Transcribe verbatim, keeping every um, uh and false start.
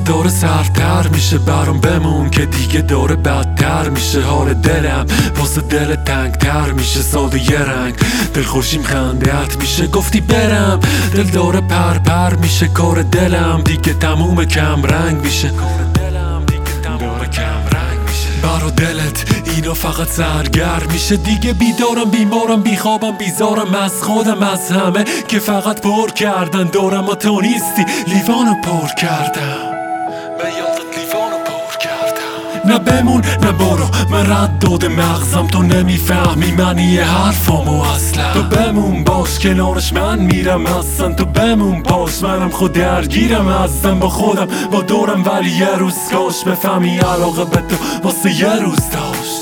داره سرتر میشه برام بمون که دیگه داره بدتر میشه. حال دلم واسه دل تنگتر میشه، ساده یه رنگ دل خوشیم خندت میشه. گفتی برم دل داره پر پر میشه، کار دلم دیگه تموم کم رنگ میشه. برا دلت اینا فقط سرگرم میشه دیگه. بیدارم بیمارم بیخوابم بیزارم از خودم از همه که فقط پر کردن دارم و تو نیستی لیوانو پر کردم. من یادت لیوانو پر کردم. نه بمون نه برو من رد داده مغزم، تو نمیفهمی معنی یه حرفامو اصلا. تو بمون باش کنارش من میرم اصلا، تو بمون باش منم خود درگیرم ازم با خودم با دورم. ولی یه روز کاش بفهمی علاقه به تو واسه یه روز داشت.